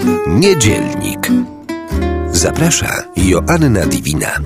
Niedzielnik. Zaprasza Joanna Diwina.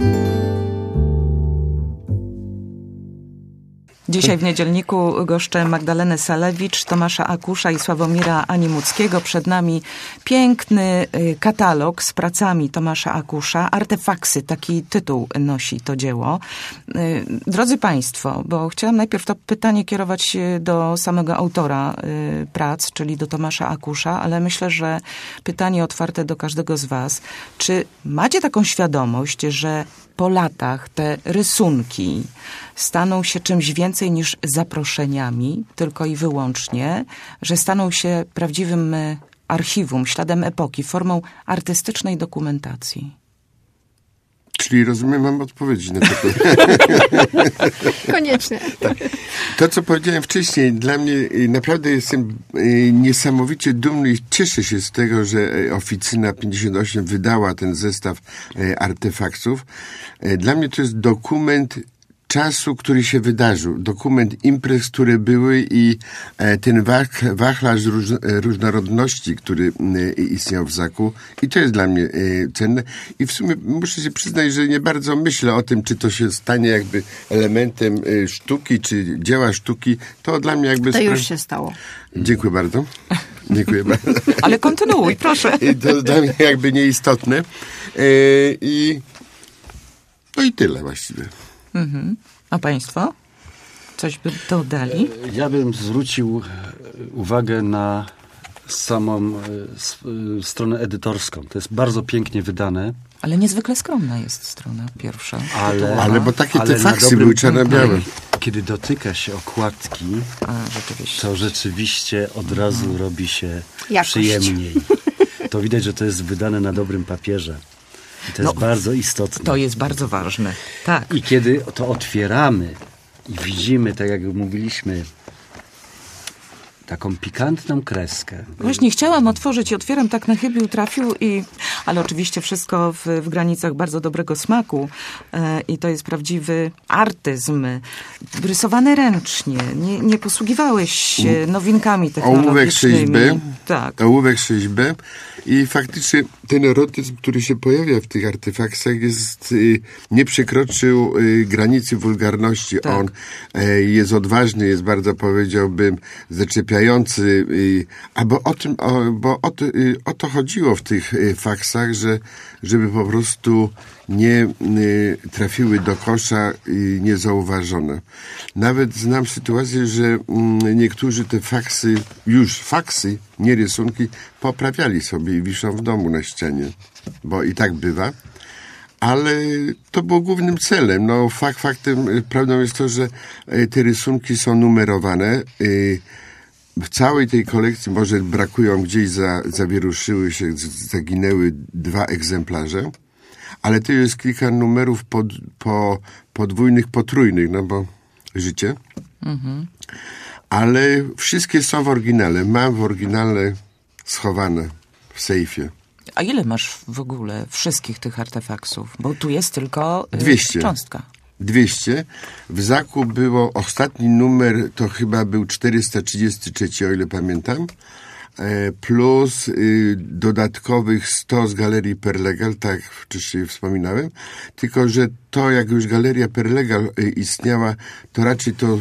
Dzisiaj w Niedzielniku goszczę Magdalenę Salewicz, Tomasza Akusza i Sławomira Animuckiego. Przed nami piękny katalog z pracami Tomasza Akusza. Artefaksy, taki tytuł nosi to dzieło. Drodzy Państwo, bo chciałam najpierw to pytanie kierować do samego autora prac, czyli do Tomasza Akusza, ale myślę, że pytanie otwarte do każdego z Was. Czy macie taką świadomość, że po latach te rysunki staną się czymś więcej niż zaproszeniami, tylko i wyłącznie, że staną się prawdziwym archiwum, śladem epoki, formą artystycznej dokumentacji? Czyli rozumiem, mam odpowiedzi na to pytanie. Koniecznie. Tak. To, co powiedziałem wcześniej, dla mnie naprawdę jestem niesamowicie dumny i cieszę się z tego, że Oficyna 58 wydała ten zestaw artefaktów. Dla mnie to jest dokument czasu, który się wydarzył. Dokument imprez, które były i ten wachlarz różnorodności, który istniał w Zaku. I to jest dla mnie cenne. I w sumie muszę się przyznać, że nie bardzo myślę o tym, czy to się stanie jakby elementem sztuki, czy dzieła sztuki. To dla mnie jakby... To już się stało. Dziękuję bardzo. Dziękuję bardzo. Ale kontynuuj, proszę. I to dla mnie jakby nieistotne. No i tyle właściwie. Mhm. A Państwo? Coś by dodali? Ja bym zwrócił uwagę na samą stronę edytorską. To jest bardzo pięknie wydane. Ale niezwykle skromna jest strona pierwsza. Ale bo takie te faksy były czarno-białe. Kiedy dotyka się okładki, to rzeczywiście od razu robi się przyjemniej. To widać, że to jest wydane na dobrym papierze. I to jest bardzo istotne. To jest bardzo ważne. Tak. I kiedy to otwieramy i widzimy, tak jak mówiliśmy, taką pikantną kreskę. Właśnie chciałam otworzyć i otwieram, tak na chybił trafił, ale oczywiście wszystko w granicach bardzo dobrego smaku. I to jest prawdziwy artyzm. Rysowany ręcznie. Nie posługiwałeś się nowinkami technologicznymi. Ołówek 6B. Tak. Ołówek 6B. I faktycznie ten erotyzm, który się pojawia w tych artefaktach, nie przekroczył granicy wulgarności. Tak. On jest odważny, jest bardzo, powiedziałbym, zaczepiający. Bo o to chodziło w tych faksach, żeby po prostu nie trafiły do kosza niezauważone. Nawet znam sytuację, że niektórzy te faksy, nie rysunki, poprawiali sobie i wiszą w domu na ścianie. Bo i tak bywa. Ale to było głównym celem. No, faktem, prawdą jest to, że te rysunki są numerowane. W całej tej kolekcji może brakują gdzieś, zawieruszyły się, zaginęły 2 egzemplarze. Ale to jest kilka numerów podwójnych, potrójnych, no bo życie. Mhm. Ale wszystkie są w oryginale. Mam w oryginale schowane w sejfie. A ile masz w ogóle wszystkich tych artefaktów? Bo tu jest tylko 200. Cząstka. 200. W Zaku było, ostatni numer to chyba był 433, o ile pamiętam. Plus dodatkowych 100 z Galerii Perlegal, tak wcześniej wspominałem. Tylko że to, jak już Galeria Perlegal istniała, to raczej to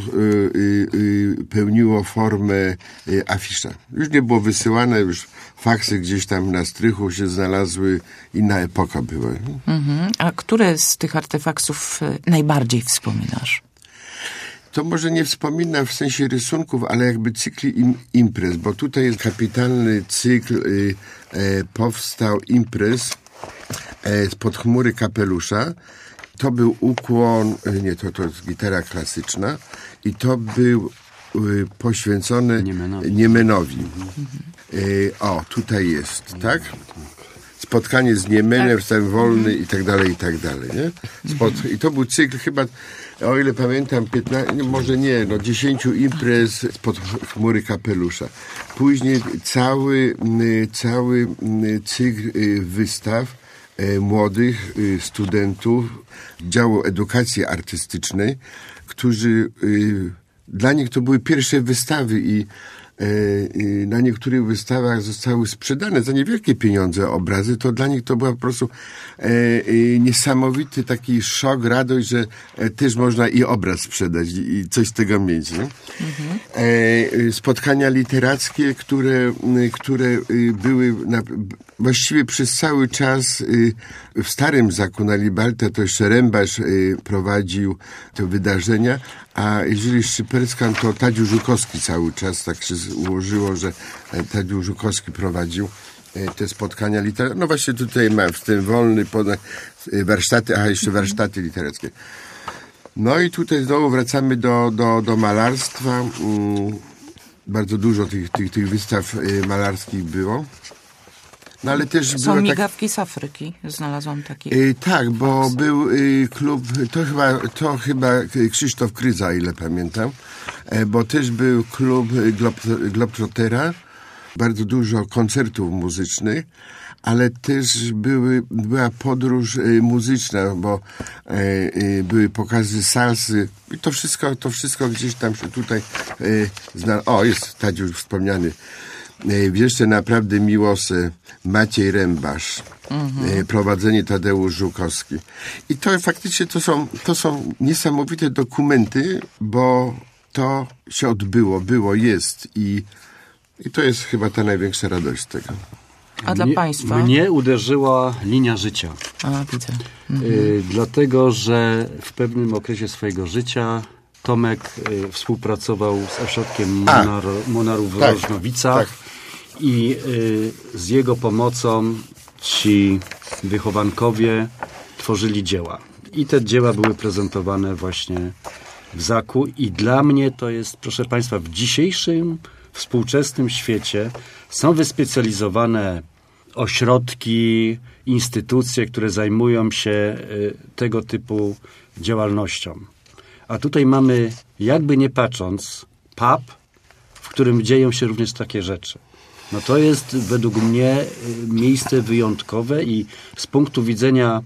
pełniło formę afisza. Już nie było wysyłane, już faksy gdzieś tam na strychu się znalazły, inna epoka była. Mhm. A które z tych artefaktów najbardziej wspominasz? To może nie wspominam w sensie rysunków, ale jakby cykli imprez, bo tutaj jest kapitalny cykl, powstał imprez spod chmury kapelusza. To był ukłon, to jest gitara klasyczna i to był poświęcony Niemenowi. Tutaj jest, tak? Spotkanie z Niemenem, wstęp wolny i tak dalej, nie? I to był cykl chyba, o ile pamiętam, 15, może nie, 10 imprez spod chmury kapelusza. Później cały cykl wystaw młodych studentów działu edukacji artystycznej, którzy dla nich to były pierwsze wystawy i na niektórych wystawach zostały sprzedane za niewielkie pieniądze obrazy, to dla nich to była po prostu niesamowity taki szok, radość, że też można i obraz sprzedać i coś z tego mieć. Nie? Spotkania literackie, które były właściwie przez cały czas w Starym Zaku na Libalta, to jeszcze Rębasz prowadził te wydarzenia, a jeżeli Szczyperskan, to Tadziusz Żukowski cały czas, tak się ułożyło, że Tadziusz Żukowski prowadził te spotkania literackie. No właśnie tutaj mam w tym wolny warsztaty, jeszcze warsztaty literackie. No i tutaj znowu wracamy do malarstwa. Bardzo dużo tych wystaw malarskich było. No, ale też są migawki z Afryki, znalazłam takie. Tak, bo był klub, to chyba Krzysztof Kryza, ile pamiętam, bo też był klub Globetrottera, bardzo dużo koncertów muzycznych, ale też była podróż muzyczna, bo były pokazy salsy i to wszystko gdzieś tam się tutaj jest Tadziusz wspomniany. Jeszcze naprawdę miłosy Maciej Rębasz, prowadzenie Tadeusz Żukowski. I to faktycznie to są niesamowite dokumenty, bo to się odbyło, jest i to jest chyba ta największa radość z tego. A dla Państwa? Mnie uderzyła linia życia. Widzę. Dlatego, że w pewnym okresie swojego życia Tomek współpracował z Ośrodkiem Monarów w Rożnowicach i z jego pomocą ci wychowankowie tworzyli dzieła. I te dzieła były prezentowane właśnie w Zaku i dla mnie to jest, proszę Państwa, w dzisiejszym współczesnym świecie są wyspecjalizowane ośrodki, instytucje, które zajmują się tego typu działalnością. A tutaj mamy, jakby nie patrząc, pub, w którym dzieją się również takie rzeczy. No to jest według mnie miejsce wyjątkowe i z punktu widzenia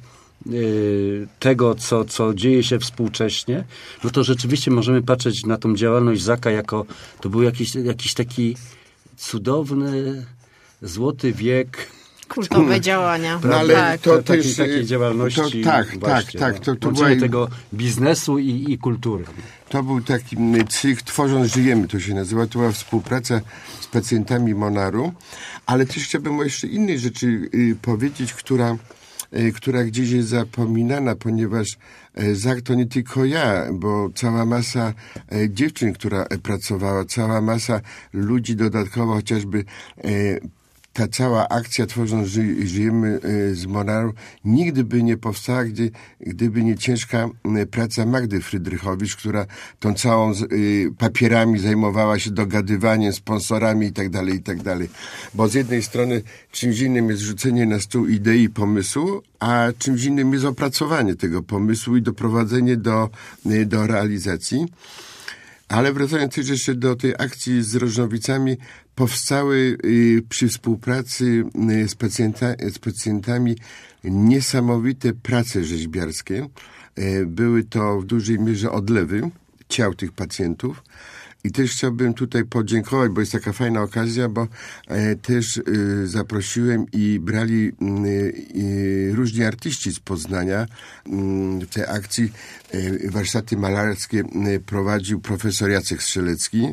tego, co dzieje się współcześnie, no to rzeczywiście możemy patrzeć na tą działalność Zaka jako to był jakiś taki cudowny, złoty wiek. Kultowe działania. No, ale to też takiej działalności. To była tego biznesu i kultury. To był taki cykl Tworząc Żyjemy, to się nazywa. To była współpraca z pacjentami Monaru, ale też chciałbym o jeszcze innej rzeczy powiedzieć, która gdzieś jest zapominana, ponieważ Zak to nie tylko ja, bo cała masa dziewczyn, która pracowała, cała masa ludzi dodatkowo, chociażby ta cała akcja Tworząc Żyjemy z Monaru nigdy by nie powstała, gdyby nie ciężka praca Magdy Frydrychowicz, która tą całą papierami zajmowała się dogadywaniem, sponsorami i tak dalej. Bo z jednej strony czymś innym jest rzucenie na stół idei, pomysłu, a czymś innym jest opracowanie tego pomysłu i doprowadzenie do realizacji. Ale wracając jeszcze do tej akcji z Rożnowicami, powstały przy współpracy z pacjentami niesamowite prace rzeźbiarskie. Były to w dużej mierze odlewy ciał tych pacjentów. I też chciałbym tutaj podziękować, bo jest taka fajna okazja, bo też zaprosiłem i brali różni artyści z Poznania. W tej akcji warsztaty malarskie prowadził profesor Jacek Strzelecki.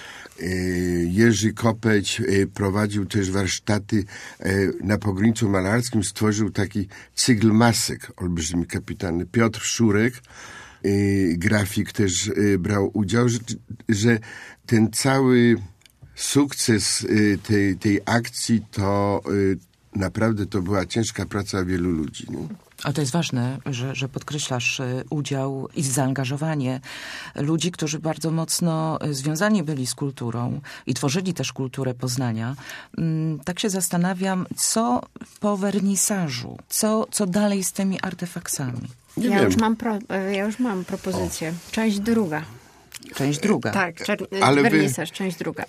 Jerzy Kopeć prowadził też warsztaty na Pogrójcu Malarskim, stworzył taki cykl masek olbrzymi, kapitalny. Piotr Szurek, grafik, też brał udział, że ten cały sukces tej akcji to naprawdę to była ciężka praca wielu ludzi. Nie? A to jest ważne, że podkreślasz udział i zaangażowanie ludzi, którzy bardzo mocno związani byli z kulturą i tworzyli też kulturę Poznania. Tak się zastanawiam, co po wernisażu, co dalej z tymi artefaktami? Ja już mam propozycję. Część druga. Część druga. Tak, wernisaż, część druga.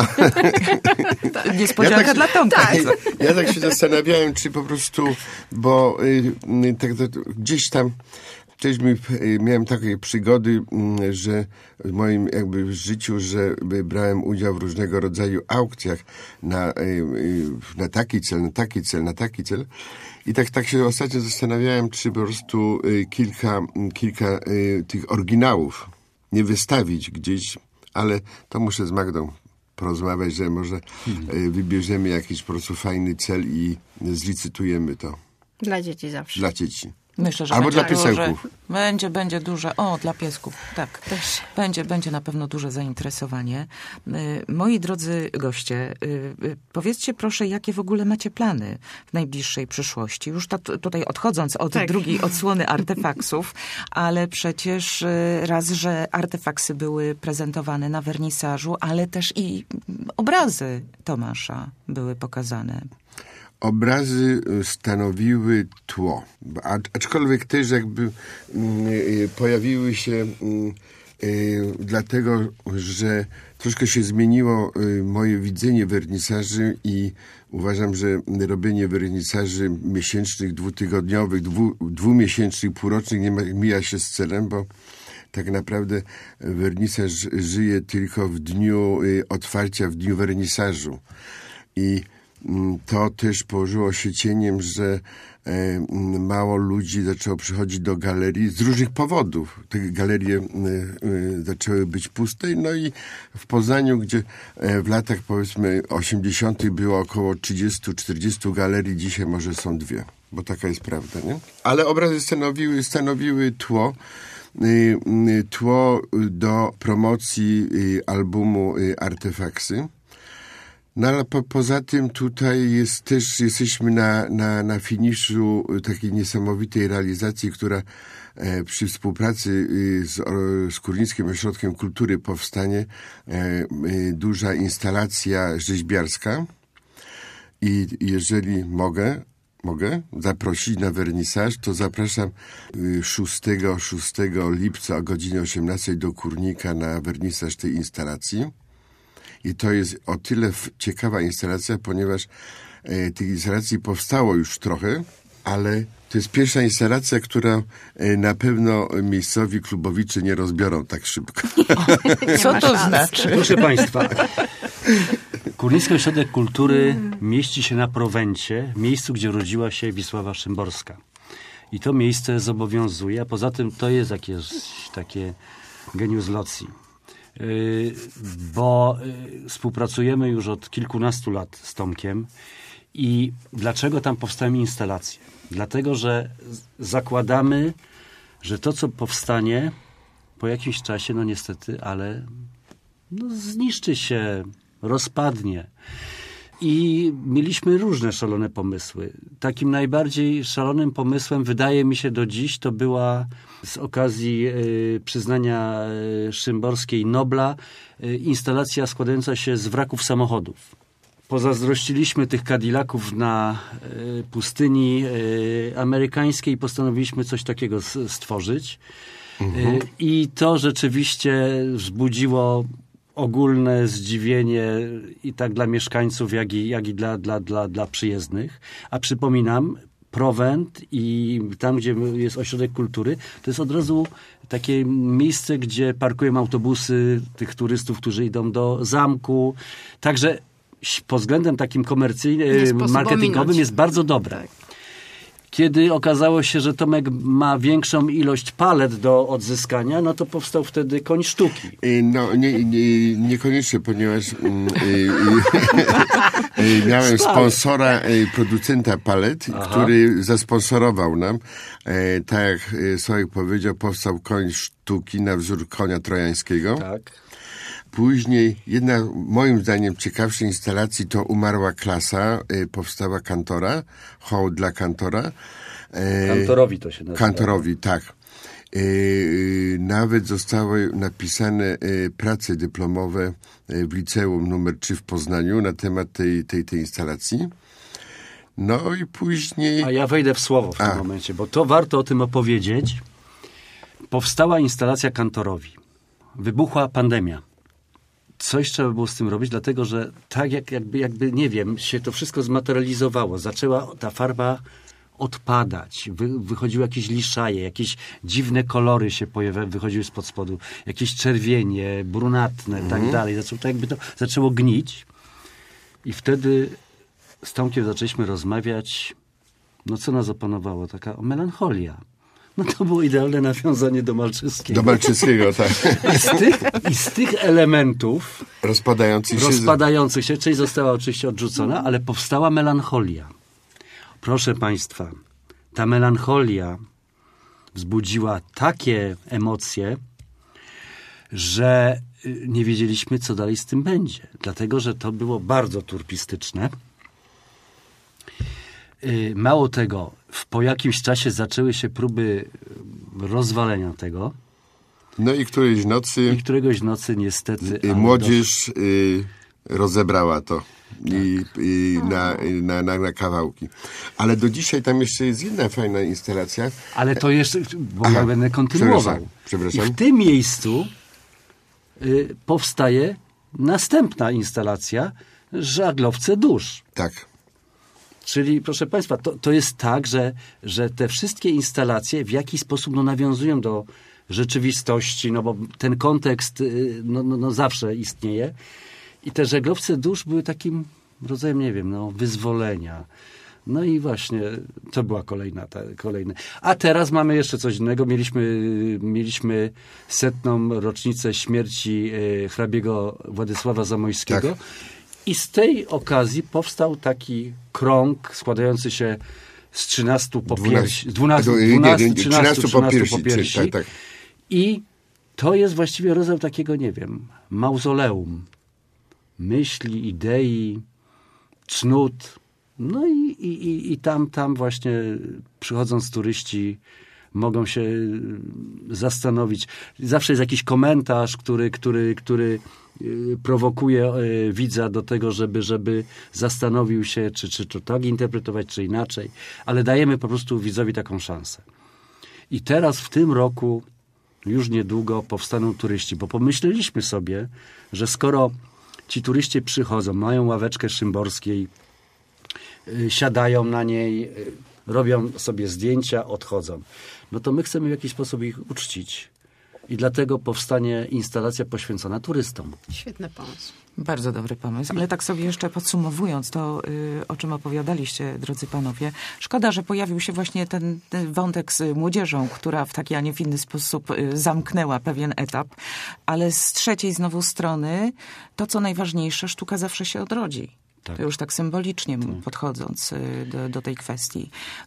Niespodzianka dla Tomka. Tak. Ja tak się zastanawiałem, czy po prostu, bo gdzieś tam Też miałem takie przygody, że w moim jakby życiu, że brałem udział w różnego rodzaju aukcjach na taki cel, na taki cel. I tak się ostatnio zastanawiałem, czy po prostu kilka tych oryginałów nie wystawić gdzieś, ale to muszę z Magdą porozmawiać, że może wybierzemy jakiś po prostu fajny cel i zlicytujemy to. Dla dzieci zawsze. Dla dzieci. Myślę, że albo dla piesełków. Będzie duże. O, dla piesków, tak. Też. Będzie na pewno duże zainteresowanie. Moi drodzy goście, powiedzcie proszę, jakie w ogóle macie plany w najbliższej przyszłości. Już tutaj odchodząc od drugiej odsłony artefaksów, ale przecież raz, że artefaksy były prezentowane na wernisażu, ale też i obrazy Tomasza były pokazane. Obrazy stanowiły tło, aczkolwiek też jakby pojawiły się dlatego, że troszkę się zmieniło moje widzenie wernisaży i uważam, że robienie wernisaży miesięcznych, dwutygodniowych, dwumiesięcznych, półrocznych nie mija się z celem, bo tak naprawdę wernisaż żyje tylko w dniu otwarcia, w dniu wernisażu. I to też położyło się cieniem, że mało ludzi zaczęło przychodzić do galerii z różnych powodów. Te galerie zaczęły być puste. No i w Poznaniu, gdzie w latach powiedzmy 80. było około 30-40 galerii, dzisiaj może są 2, bo taka jest prawda, nie? Ale obrazy stanowiły tło do promocji albumu Artefaksy. No ale poza tym tutaj jesteśmy na finiszu takiej niesamowitej realizacji, która przy współpracy z Kurnickim Ośrodkiem Kultury powstanie duża instalacja rzeźbiarska i jeżeli mogę zaprosić na wernisaż, to zapraszam 6 lipca o godzinie 18 do Kurnika na wernisaż tej instalacji. I to jest o tyle ciekawa instalacja, ponieważ tych instalacji powstało już trochę, ale to jest pierwsza instalacja, która na pewno miejscowi klubowicze nie rozbiorą tak szybko. Co to znaczy? Proszę Państwa, Kurnicki Ośrodek Kultury mieści się na Prowencie, miejscu, gdzie rodziła się Wisława Szymborska. I to miejsce zobowiązuje, a poza tym to jest jakieś takie genius loci. Bo współpracujemy już od kilkunastu lat z Tomkiem i dlaczego tam powstają instalacje? Dlatego, że zakładamy, że to, co powstanie po jakimś czasie, no niestety, ale zniszczy się, rozpadnie. I mieliśmy różne szalone pomysły. Takim najbardziej szalonym pomysłem, wydaje mi się do dziś, to była z okazji przyznania Szymborskiej Nobla instalacja składająca się z wraków samochodów. Pozazdrościliśmy tych Cadillaców na pustyni amerykańskiej i postanowiliśmy coś takiego stworzyć. I to rzeczywiście wzbudziło ogólne zdziwienie i tak dla mieszkańców, jak i dla przyjezdnych. A przypominam, Prowent i tam, gdzie jest ośrodek kultury, to jest od razu takie miejsce, gdzie parkują autobusy tych turystów, którzy idą do zamku. Także pod względem takim komercyjnym, marketingowym jest bardzo dobre. Tak. Kiedy okazało się, że Tomek ma większą ilość palet do odzyskania, no to powstał wtedy koń sztuki. No, niekoniecznie, ponieważ miałem sponsora, producenta palet, który zasponsorował nam. Tak jak Sławek powiedział, powstał koń sztuki na wzór konia trojańskiego. Tak. Później jedna, moim zdaniem, ciekawszej instalacji to Umarła klasa, powstała Kantora, hołd dla Kantora. Kantorowi to się nazywa. Kantorowi, tak. Nawet zostały napisane prace dyplomowe w liceum nr 3 w Poznaniu na temat tej instalacji. No i później... A ja wejdę w słowo w tym momencie, bo to warto o tym opowiedzieć. Powstała instalacja Kantorowi. Wybuchła pandemia. Coś trzeba było z tym robić, dlatego że tak jakby nie wiem, się to wszystko zmaterializowało. Zaczęła ta farba odpadać. Wychodziły jakieś liszaje, jakieś dziwne kolory się wychodziły spod spodu, jakieś czerwienie, brunatne i tak dalej. To zaczęło gnić. I wtedy z Tomkiem zaczęliśmy rozmawiać, no co nas opanowało? Taka melancholia. No to było idealne nawiązanie do Malczyskiego. Do Malczyskiego, tak. I z tych elementów rozpadających się, część została oczywiście odrzucona, ale powstała melancholia. Proszę Państwa, ta melancholia wzbudziła takie emocje, że nie wiedzieliśmy, co dalej z tym będzie. Dlatego, że to było bardzo turpistyczne. Mało tego, po jakimś czasie zaczęły się próby rozwalenia tego. No i któregoś nocy niestety... Młodzież rozebrała to na kawałki. Ale do dzisiaj tam jeszcze jest jedna fajna instalacja. Ale to jeszcze, bo ja będę kontynuował. Przepraszam. I w tym miejscu powstaje następna instalacja, Żaglowce dusz. Tak. Czyli, proszę Państwa, to jest tak, że te wszystkie instalacje w jakiś sposób nawiązują do rzeczywistości, no bo ten kontekst zawsze istnieje. I te Żaglowce dusz były takim rodzajem, nie wiem, wyzwolenia. No i właśnie to była kolejne. A teraz mamy jeszcze coś innego. Mieliśmy 100. rocznicę śmierci hrabiego Władysława Zamojskiego. Tak. I z tej okazji powstał taki krąg składający się z 13 popiersi. 13 popiersi. Tak. I to jest właściwie rodzaj takiego, nie wiem, mauzoleum myśli, idei, cnót. No i tam właśnie przychodząc turyści mogą się zastanowić. Zawsze jest jakiś komentarz, który prowokuje widza do tego, żeby zastanowił się, czy to tak interpretować, czy inaczej. Ale dajemy po prostu widzowi taką szansę. I teraz w tym roku już niedługo powstaną turyści, bo pomyśleliśmy sobie, że skoro ci turyści przychodzą, mają ławeczkę Szymborskiej, siadają na niej, robią sobie zdjęcia, odchodzą. No to my chcemy w jakiś sposób ich uczcić. I dlatego powstanie instalacja poświęcona turystom. Świetny pomysł. Bardzo dobry pomysł. Ale tak sobie jeszcze podsumowując to, o czym opowiadaliście, drodzy panowie, szkoda, że pojawił się właśnie ten wątek z młodzieżą, która w taki, a nie w inny sposób zamknęła pewien etap. Ale z trzeciej znowu strony, to co najważniejsze, sztuka zawsze się odrodzi. Tak. To już tak symbolicznie podchodząc do tej kwestii.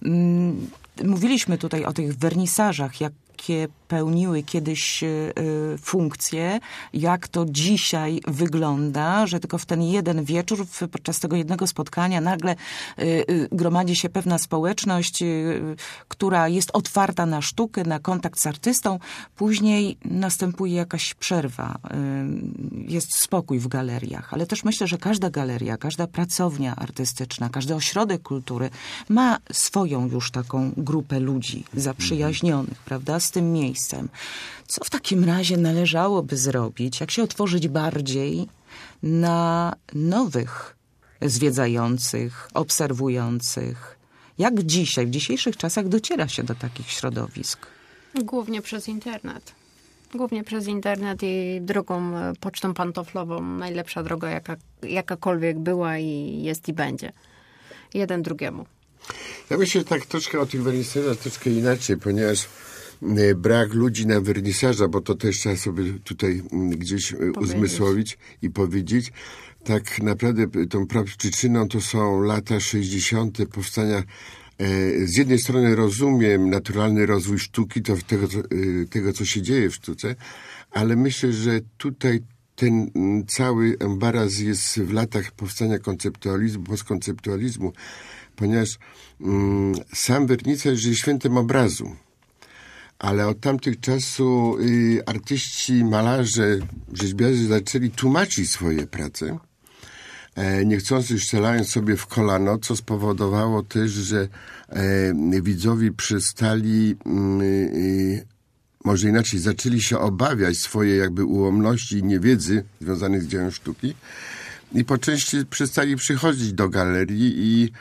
Mówiliśmy tutaj o tych wernisażach, jakie pełniły kiedyś funkcje, jak to dzisiaj wygląda, że tylko w ten jeden wieczór, podczas tego jednego spotkania nagle gromadzi się pewna społeczność, która jest otwarta na sztukę, na kontakt z artystą. Później następuje jakaś przerwa. Jest spokój w galeriach, ale też myślę, że każda galeria, każda pracownia artystyczna, każdy ośrodek kultury ma swoją już taką grupę ludzi zaprzyjaźnionych, prawda, z tym miejscem. Co w takim razie należałoby zrobić, jak się otworzyć bardziej na nowych zwiedzających, obserwujących? Jak dzisiaj, w dzisiejszych czasach dociera się do takich środowisk? Głównie przez internet. Głównie przez internet i drogą pocztą pantoflową. Najlepsza droga, jakakolwiek była i jest i będzie. Jeden drugiemu. Ja myślę tak troszkę o tych wernisażach troszkę inaczej, ponieważ brak ludzi na wernisaża, bo to też trzeba sobie tutaj gdzieś uzmysłowić i powiedzieć. Tak naprawdę tą przyczyną to są lata 60. powstania. Z jednej strony rozumiem naturalny rozwój sztuki, to tego, co się dzieje w sztuce, ale myślę, że tutaj ten cały embaraz jest w latach powstania konceptualizmu, postkonceptualizmu, ponieważ sam wernisaż jest świętem obrazu. Ale od tamtych czasów artyści, malarze, rzeźbiarze zaczęli tłumaczyć swoje prace, niechcący strzelając sobie w kolano, co spowodowało też, że widzowie przestali, może inaczej, zaczęli się obawiać swojej jakby ułomności i niewiedzy związanych z dziełem sztuki i po części przestali przychodzić do galerii i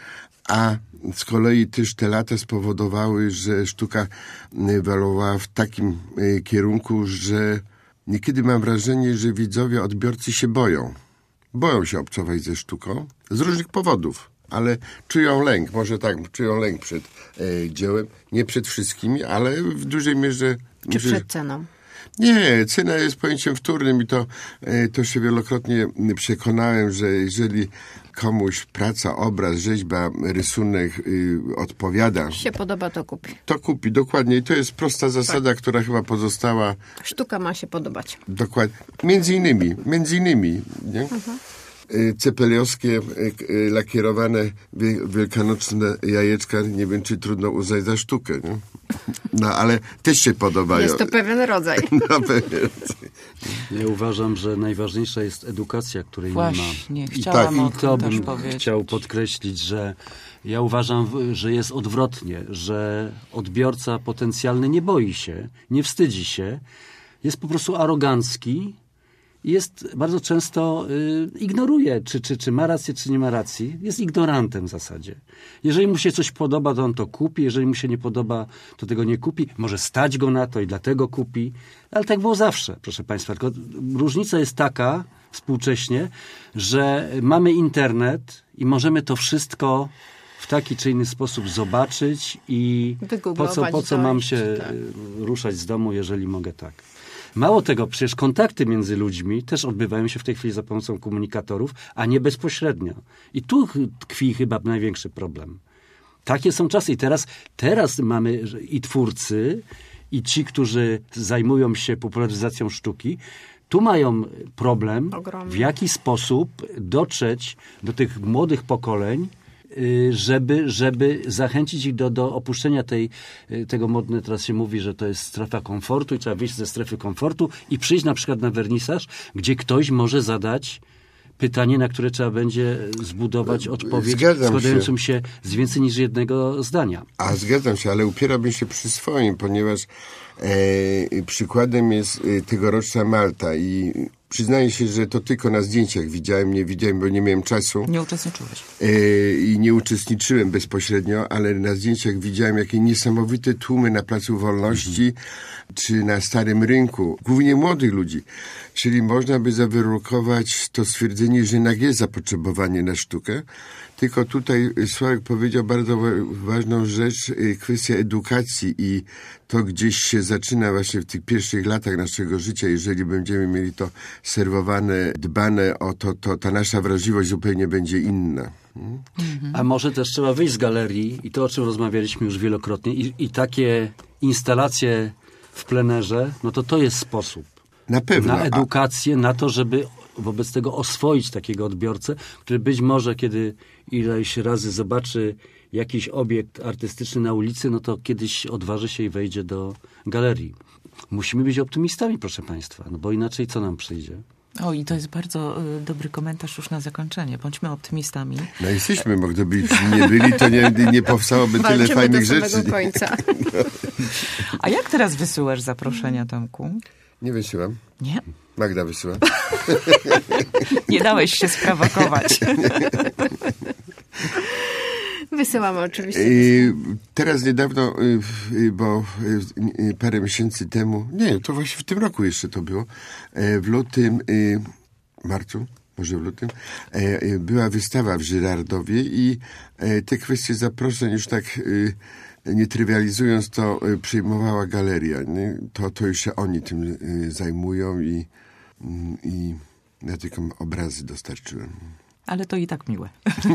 a z kolei też te lata spowodowały, że sztuka ewoluowała w takim kierunku, że niekiedy mam wrażenie, że widzowie, odbiorcy się boją. Boją się obcować ze sztuką z różnych powodów, ale czują lęk, może tak, czują lęk przed dziełem, nie przed wszystkimi, ale w dużej mierze... Czy przed ceną? Nie, cena jest pojęciem wtórnym i to się wielokrotnie przekonałem, że jeżeli komuś praca, obraz, rzeźba, rysunek odpowiada... się podoba, to kupi. To kupi, dokładnie. I to jest prosta zasada, która chyba pozostała... Sztuka ma się podobać. Dokładnie. Między innymi, nie? Cepeliowskie lakierowane wielkanocne jajeczka, nie wiem, czy trudno uznać za sztukę, nie? No, ale też się podobają. Jest to pewien rodzaj. No, pewien rodzaj. Ja uważam, że najważniejsza jest edukacja, której Właśnie, nie ma. chciałam o I to tym też bym powiedzieć. chciał podkreślić, że ja uważam, że jest odwrotnie, że odbiorca potencjalny nie boi się, nie wstydzi się, jest po prostu arogancki, jest bardzo często ignoruje, czy ma rację, czy nie ma racji. Jest ignorantem w zasadzie. Jeżeli mu się coś podoba, to on to kupi. Jeżeli mu się nie podoba, to tego nie kupi. Może stać go na to i dlatego kupi. Ale tak było zawsze, proszę Państwa. Tylko różnica jest taka współcześnie, że mamy internet i możemy to wszystko w taki czy inny sposób zobaczyć i po co mam się ruszać z domu, jeżeli mogę tak. Mało tego, przecież kontakty między ludźmi też odbywają się w tej chwili za pomocą komunikatorów, a nie bezpośrednio. I tu tkwi chyba największy problem. Takie są czasy i teraz mamy i twórcy, i ci, którzy zajmują się popularyzacją sztuki, tu mają problem, ogromny, w jaki sposób dotrzeć do tych młodych pokoleń, żeby zachęcić ich do opuszczenia tego, modne teraz się mówi, że to jest strefa komfortu i trzeba wyjść ze strefy komfortu i przyjść na przykład na wernisaż, gdzie ktoś może zadać pytanie, na które trzeba będzie zbudować odpowiedź składającą się z więcej niż jednego zdania. A zgadzam się, ale upierałbym się przy swoim, ponieważ przykładem jest tegoroczna Malta i przyznaję się, że to tylko na zdjęciach nie widziałem, bo nie miałem czasu. Nie uczestniczyłeś. I nie uczestniczyłem bezpośrednio, ale na zdjęciach widziałem jakie niesamowite tłumy na Placu Wolności czy na Starym Rynku. Głównie młodych ludzi. Czyli można by zawyrokować to stwierdzenie, że jednak jest zapotrzebowanie na sztukę. Tylko tutaj Sławek powiedział bardzo ważną rzecz, kwestia edukacji i to gdzieś się zaczyna właśnie w tych pierwszych latach naszego życia. Jeżeli będziemy mieli to serwowane, dbane o to ta nasza wrażliwość zupełnie będzie inna. A może też trzeba wyjść z galerii i to, o czym rozmawialiśmy już wielokrotnie i takie instalacje w plenerze, no to jest sposób. Na pewno. Na edukację, na to, żeby wobec tego oswoić takiego odbiorcę, który być może, kiedy ileś razy zobaczy jakiś obiekt artystyczny na ulicy, no to kiedyś odważy się i wejdzie do galerii. Musimy być optymistami, proszę Państwa, no bo inaczej co nam przyjdzie? O, i to jest bardzo dobry komentarz już na zakończenie. Bądźmy optymistami. No jesteśmy, bo gdybyśmy nie byli, to nie powstałoby tyle fajnych rzeczy. Walczymy do samego końca. A jak teraz wysyłasz zaproszenia, Tomku? Nie wysyłam. Nie? Magda wysyła. Nie dałeś się sprowokować. Wysyłamy oczywiście. Teraz niedawno, bo parę miesięcy temu, nie, to właśnie w tym roku jeszcze to było, w lutym, marcu, może w lutym, była wystawa w Żyrardowie i te kwestie zaproszeń już tak nie trywializując, to przyjmowała galeria. Nie? To już się oni tym zajmują i ja tylko obrazy dostarczyłem. Ale to i tak miłe.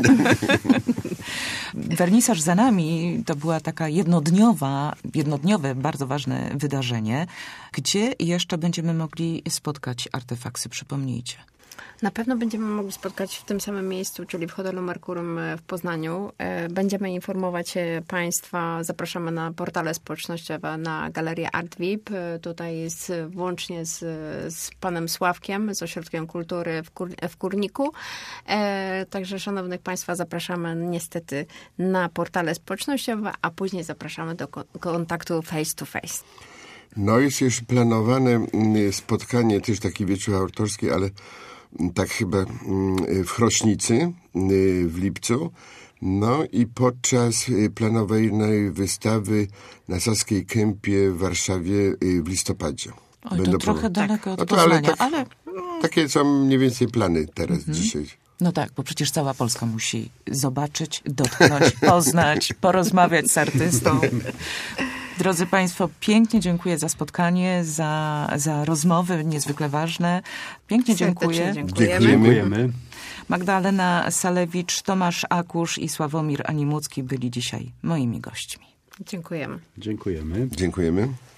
Wernisaż za nami to była taka jednodniowe, bardzo ważne wydarzenie. Gdzie jeszcze będziemy mogli spotkać artefaksy? Przypomnijcie. Na pewno będziemy mogli spotkać w tym samym miejscu, czyli w hotelu Merkurum w Poznaniu. Będziemy informować Państwa, zapraszamy na portale społecznościowe, na galerię ArtVip. Tutaj jest włącznie z panem Sławkiem, z Ośrodkiem Kultury w Kurniku. Także szanownych Państwa zapraszamy niestety na portale społecznościowe, a później zapraszamy do kontaktu face to face. No jest już planowane spotkanie, też taki wieczór autorski, ale tak chyba w Chrośnicy w lipcu. No i podczas planowanej wystawy na Saskiej Kępie w Warszawie w listopadzie. Oj, to trochę daleko od Poznania, ale... Takie są mniej więcej plany teraz, dzisiaj. No tak, bo przecież cała Polska musi zobaczyć, dotknąć, poznać, porozmawiać z artystą. Drodzy Państwo, pięknie dziękuję za spotkanie, za rozmowy niezwykle ważne. Pięknie dziękuję. Dziękujemy. Magdalena Salewicz, Tomasz Akusz i Sławomir Animucki byli dzisiaj moimi gośćmi. Dziękujemy. Dziękujemy. Dziękujemy.